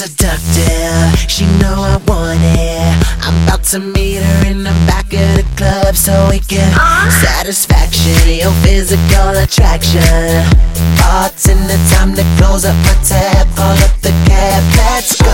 seductive, she know I want it. I'm about to meet her in the back of the club so we can satisfaction, your physical attraction. Bartender, time to close up my tab, call up the cab, let's go.